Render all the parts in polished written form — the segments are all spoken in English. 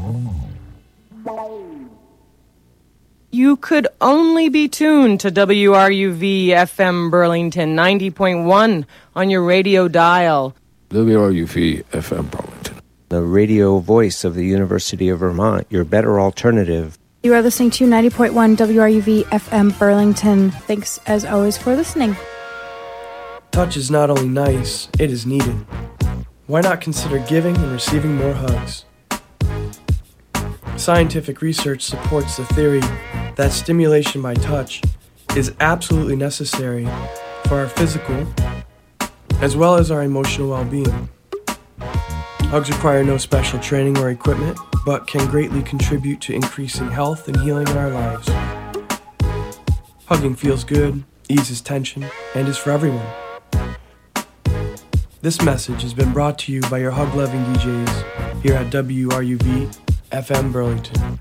You could only be tuned to WRUV FM Burlington 90.1 on your radio dial. WRUV FM Burlington. The radio voice of the University of Vermont, your better alternative. You are listening to 90.1 WRUV FM Burlington. Thanks as always for listening. Touch is not only nice, it is needed. Why not consider giving and receiving more hugs? Scientific research supports the theory that stimulation by touch is absolutely necessary for our physical as well as our emotional well-being. Hugs require no special training or equipment, but can greatly contribute to increasing health and healing in our lives. Hugging feels good, eases tension, and is for everyone. This message has been brought to you by your hug-loving DJs here at WRUV FM Burlington.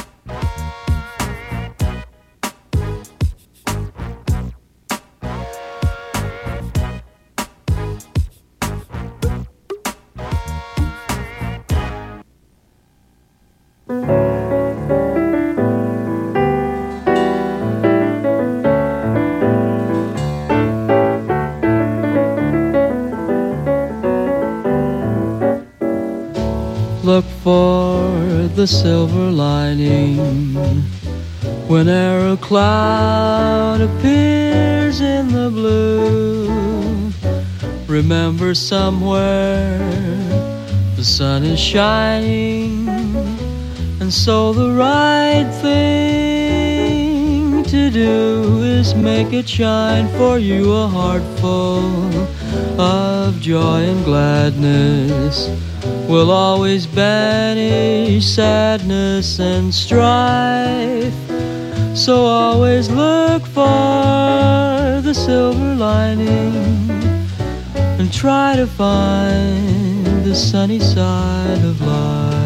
Look for the silver lining whene'er a cloud appears in the blue. Remember somewhere the sun is shining, and so the right thing to do is make it shine for you, a heart full of joy and gladness will always banish sadness and strife. So always look for the silver lining and try to find the sunny side of life.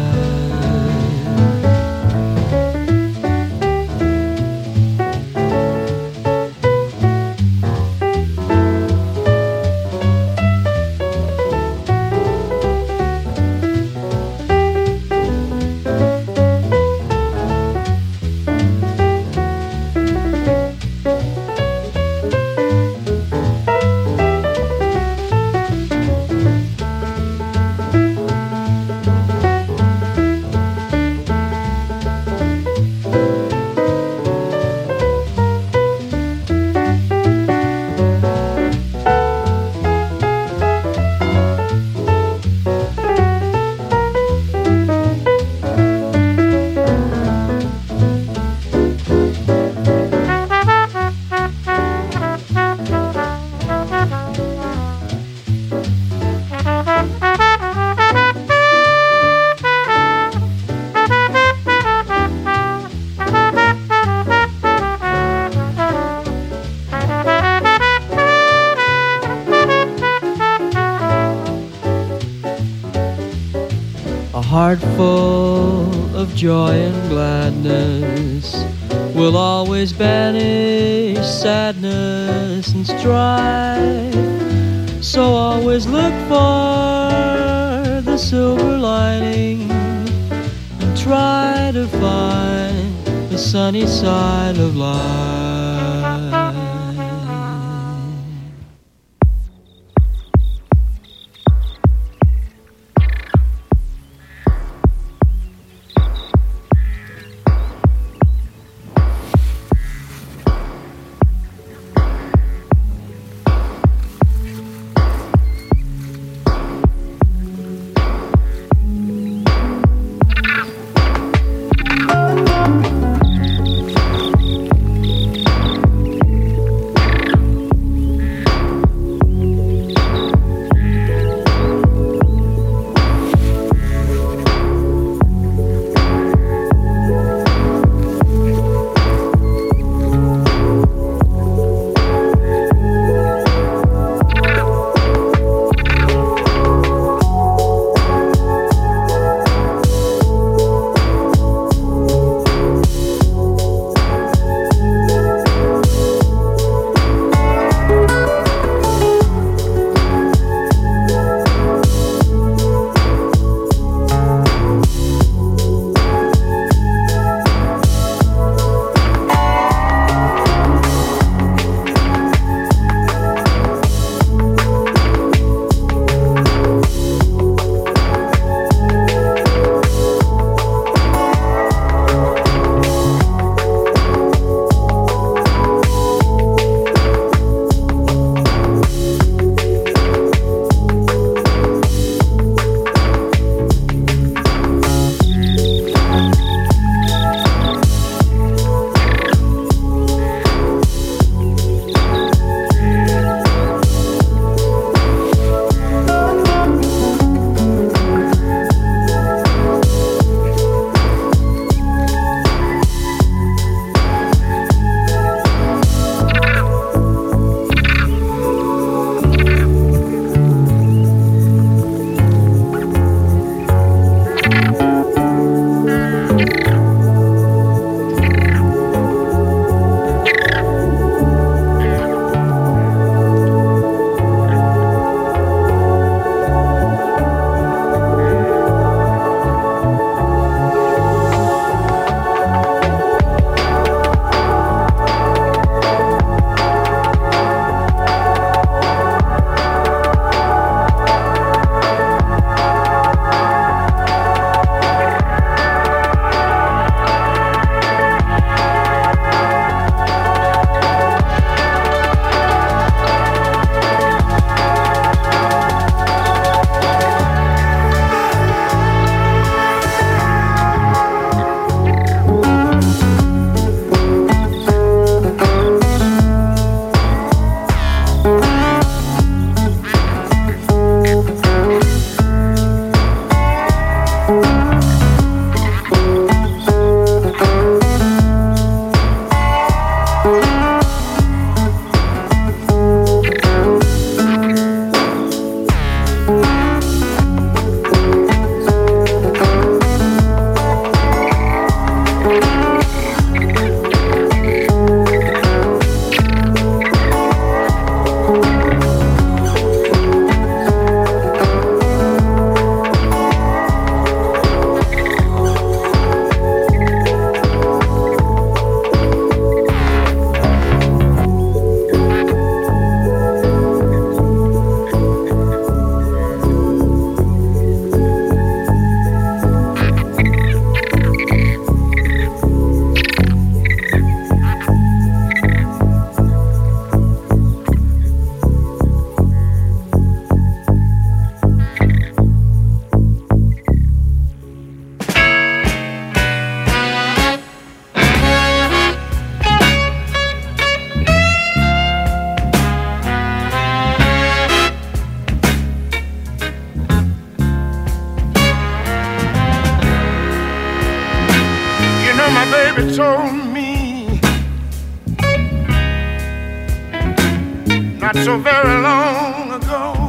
Heart full of joy and gladness will always banish sadness and strife. So always look for the silver lining and try to find the sunny side of life. baby told me not so very long ago.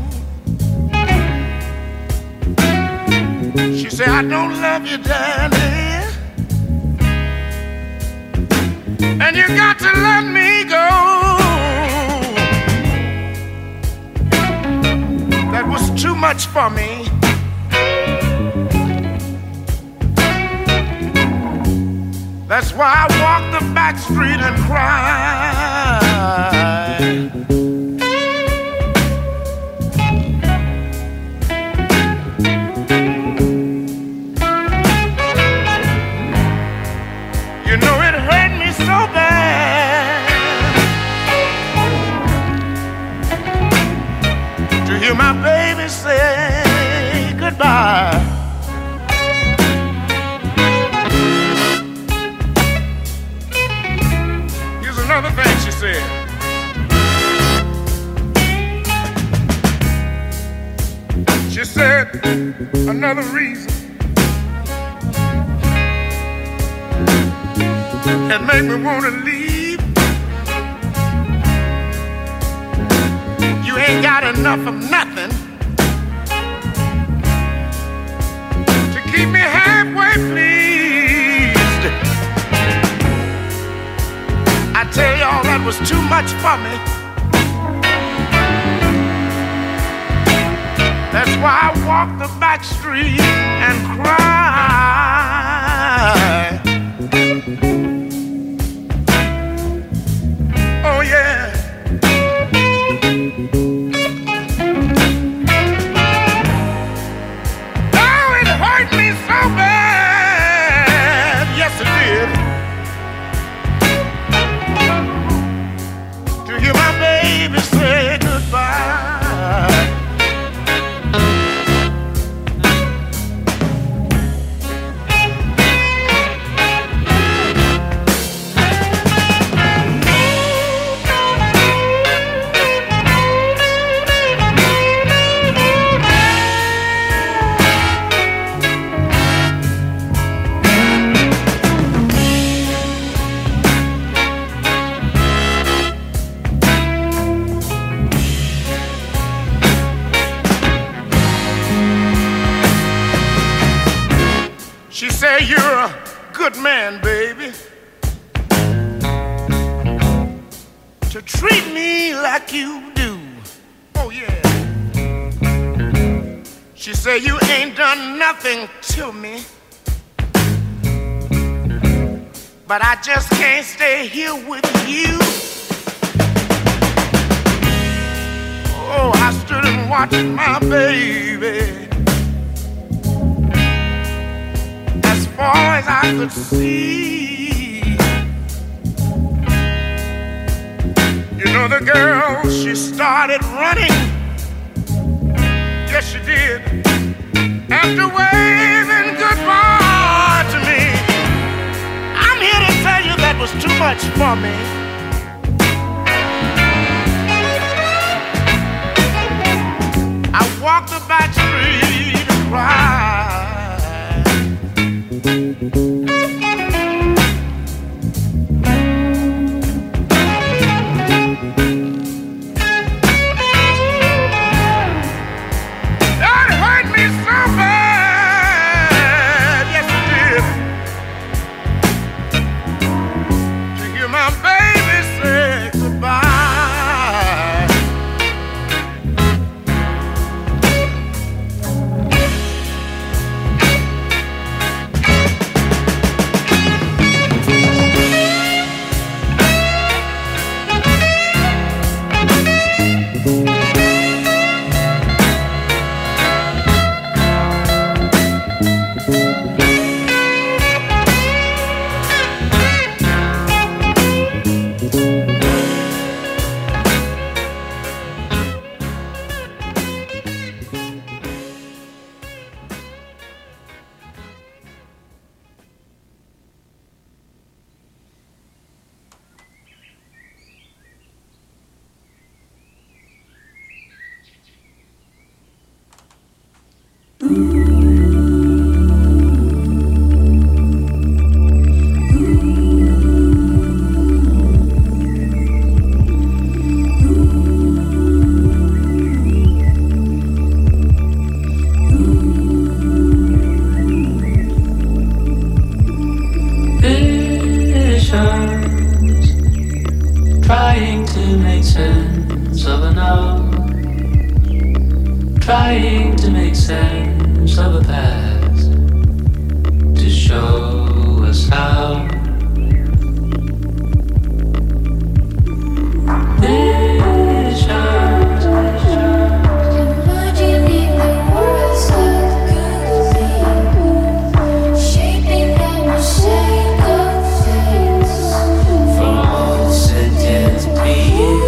She said, I don't love you, Daddy, and you got to let me go. That was too much for me. That's why I walk the back street and cry. You know it hurt me so bad to hear my baby say goodbye. Another thing she said. She said another reason that made me want to leave. You ain't got enough of nothing to keep me halfway pleased. I tell y'all that was too much for me. That's why I walk the back street and cry. Oh yeah. Oh, it hurt me so bad. Yes, it did. Hear my baby say goodbye. She said, you're a good man, baby, to treat me like you do. Oh, yeah. She said, you ain't done nothing to me, but I just can't stay here with you. Oh, I stood and watched my baby as far as I could see. You know, the girl, she started running. Yes, she did. After waving goodbye to me. I'm here to tell you that was too much for me. I walked the back street and cried. That hurt me so bad, yes it did, to hear my baby say goodbye. trying to make sense of the past, to show us how this shines. Imagining the world's complete, shaping our shape of face for all sentient beings.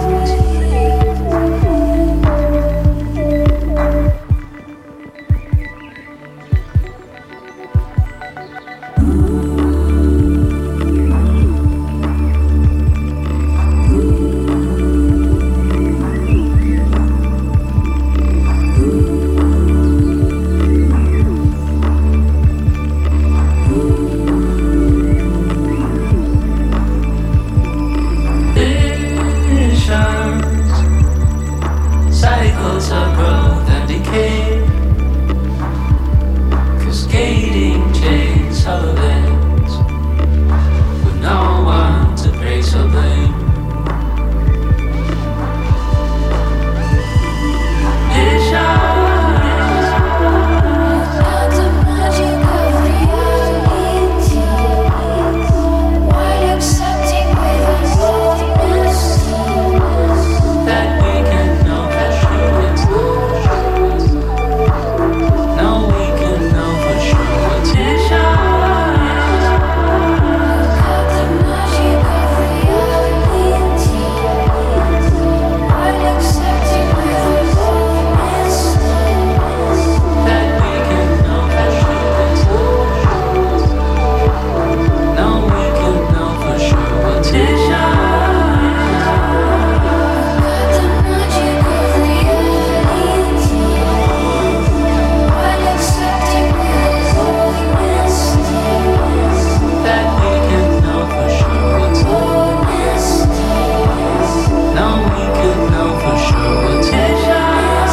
Cycles of growth and decay, cascading chains of events, with no one to praise or blame. It shines. Not the magic of reality, while accepting with us That we can know for sure it's no, we can know for sure it's it shines. the magic of reality, while accepting with us That we can know for sure it's no, we can know for sure it's it shines. the magic of reality, while accepting with That we can know for sure it's no, we can know for sure it's it shines.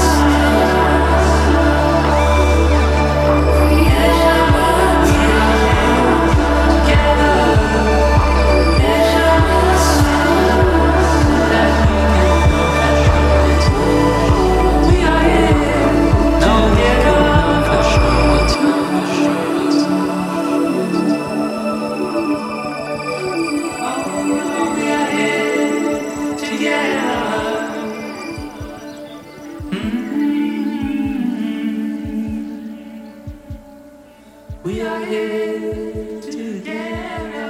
We are here together.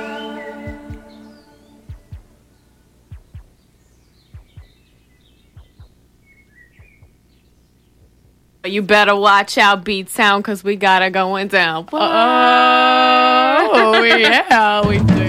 You better watch out, Beat Sound, because we got it going down. Oh, yeah, we do.